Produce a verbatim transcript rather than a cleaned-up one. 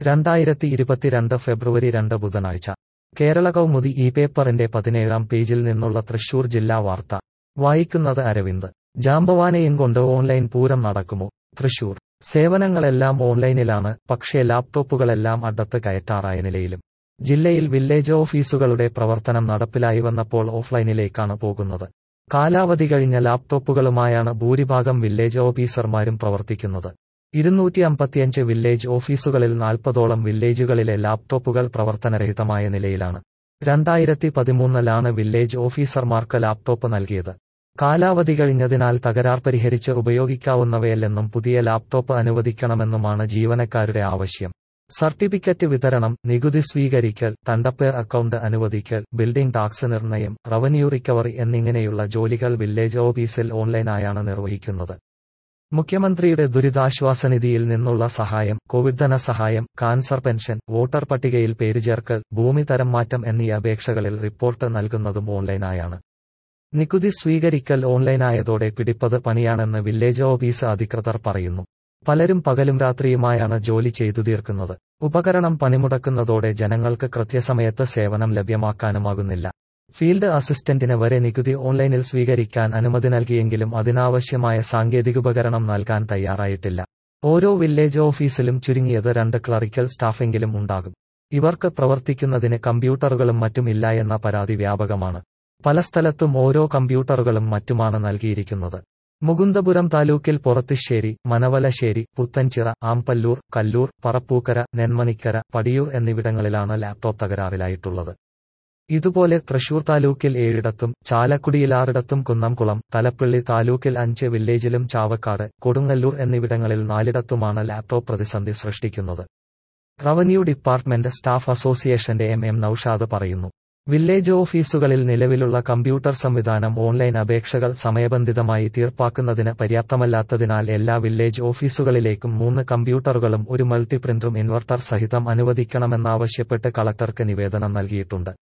രണ്ടായിരത്തി ഇരുപത്തിരണ്ട് ഫെബ്രുവരി രണ്ട് ബുധനാഴ്ച കേരള കൗമുദി ഈ പേപ്പറിന്റെ പതിനേഴാം പേജിൽ നിന്നുള്ള തൃശൂർ ജില്ലാ വാർത്ത വായിക്കുന്നത് അരവിന്ദ്. ജാംബവാനെയും കൊണ്ട് ഓൺലൈൻ പൂരം നടക്കുമോ? തൃശൂർ. സേവനങ്ങളെല്ലാം ഓൺലൈനിലാണ്, പക്ഷേ ലാപ്ടോപ്പുകളെല്ലാം അഡ്ഡത്ത് കയറ്റാറായ നിലയിലും. ജില്ലയിൽ വില്ലേജ് ഓഫീസുകളുടെ പ്രവർത്തനം നടപ്പിലായി വന്നപ്പോൾ ഓഫ്ലൈനിലേക്കാണ് പോകുന്നത്. കാലാവധി കഴിഞ്ഞ ലാപ്ടോപ്പുകളുമായാണ് ഭൂരിഭാഗം വില്ലേജ് ഓഫീസർമാരും പ്രവർത്തിക്കുന്നത്. ഇരുന്നൂറ്റി അമ്പത്തിയഞ്ച് വില്ലേജ് ഓഫീസുകളിൽ നാൽപ്പതോളം വില്ലേജുകളിലെ ലാപ്ടോപ്പുകൾ പ്രവർത്തനരഹിതമായ നിലയിലാണ്. രണ്ടായിരത്തി പതിമൂന്നിലാണ് വില്ലേജ് ഓഫീസർമാർക്ക് ലാപ്ടോപ്പ് നൽകിയത്. കാലാവധി കഴിഞ്ഞതിനാൽ തകരാർ പരിഹരിച്ച് ഉപയോഗിക്കാവുന്നവയല്ലെന്നും പുതിയ ലാപ്ടോപ്പ് അനുവദിക്കണമെന്നുമാണ് ജീവനക്കാരുടെ ആവശ്യം. സർട്ടിഫിക്കറ്റ് വിതരണം, നികുതി സ്വീകരിക്കൽ, തണ്ടപ്പേർ അക്കൗണ്ട് അനുവദിക്കൽ, ബിൽഡിംഗ് ടാക്സ് നിർണയം, റവന്യൂ റിക്കവറി എന്നിങ്ങനെയുള്ള ജോലികൾ വില്ലേജ് ഓഫീസിൽ ഓൺലൈനായാണ് നിർവഹിക്കുന്നത്. മുഖ്യമന്ത്രിയുടെ ദുരിതാശ്വാസ നിധിയിൽ നിന്നുള്ള സഹായം, കോവിഡ് ധനസഹായം, കാൻസർ പെൻഷൻ, വോട്ടർ പട്ടികയിൽ പേരുചേർക്കൽ, ഭൂമി തരം മാറ്റം എന്നീ അപേക്ഷകളിൽ റിപ്പോർട്ട് നൽകുന്നതും ഓൺലൈനായാണ്. നികുതി സ്വീകരിക്കൽ ഓൺലൈനായതോടെ പിടിപ്പത് പണിയാണെന്ന് വില്ലേജ് ഓഫീസ് അധികൃതർ പറയുന്നു. പലരും പകലും രാത്രിയുമായാണ് ജോലി ചെയ്തു തീർക്കുന്നത്. ഉപകരണം പണിമുടക്കുന്നതോടെ ജനങ്ങൾക്ക് കൃത്യസമയത്ത് സേവനം ലഭ്യമാക്കാനുമാകുന്നില്ല. ഫീൽഡ് അസിസ്റ്റന്റിന് വരെ നികുതി ഓൺലൈനിൽ സ്വീകരിക്കാൻ അനുമതി നൽകിയെങ്കിലും അതിനാവശ്യമായ സാങ്കേതികോപകരണം നൽകാൻ തയ്യാറായിട്ടില്ല. ഓരോ വില്ലേജ് ഓഫീസിലും ചുരുങ്ങിയത് രണ്ട് ക്ലറിക്കൽ സ്റ്റാഫെങ്കിലും ഉണ്ടാകും. ഇവർക്ക് പ്രവർത്തിക്കുന്നതിന് കമ്പ്യൂട്ടറുകളും മറ്റും ഇല്ല എന്ന പരാതി വ്യാപകമാണ്. പല സ്ഥലത്തും ഓരോ കമ്പ്യൂട്ടറുകളും മറ്റുമാണ് നൽകിയിരിക്കുന്നത്. മുകുന്ദപുരം താലൂക്കിൽ പൊറത്തിശ്ശേരി, മനവലശ്ശേരി, പുത്തൻചിറ, ആമ്പല്ലൂർ, കല്ലൂർ, പറപ്പൂക്കര, നെന്മണിക്കര, പടിയൂർ എന്നിവിടങ്ങളിലാണ് ലാപ്ടോപ്പ് തകരാറിലായിട്ടുള്ളത്. ഇതുപോലെ തൃശൂർ താലൂക്കിൽ ഏഴിടത്തും ചാലക്കുടിയിൽ ആറിടത്തും കുന്നംകുളം, തലപ്പള്ളി താലൂക്കിൽ അഞ്ച് വില്ലേജിലും ചാവക്കാട്, കൊടുങ്ങല്ലൂർ എന്നിവിടങ്ങളിൽ നാലിടത്തുമാണ് ലാപ്ടോപ്പ് പ്രതിസന്ധി സൃഷ്ടിക്കുന്നത്. റവന്യൂ ഡിപ്പാർട്ട്മെന്റ് സ്റ്റാഫ് അസോസിയേഷന്റെ എം എം നൌഷാദ് പറയുന്നു. വില്ലേജ് ഓഫീസുകളിൽ നിലവിലുള്ള കമ്പ്യൂട്ടർ സംവിധാനം ഓൺലൈൻ അപേക്ഷകൾ സമയബന്ധിതമായി തീർപ്പാക്കുന്നതിന് പര്യാപ്തമല്ലാത്തതിനാൽ എല്ലാ വില്ലേജ് ഓഫീസുകളിലേക്കും മൂന്ന് കമ്പ്യൂട്ടറുകളും ഒരു മൾട്ടിപ്രിന്ററും ഇൻവെർട്ടർ സഹിതം അനുവദിക്കണമെന്നാവശ്യപ്പെട്ട് കളക്ടർക്ക് നിവേദനം നൽകിയിട്ടുണ്ട്.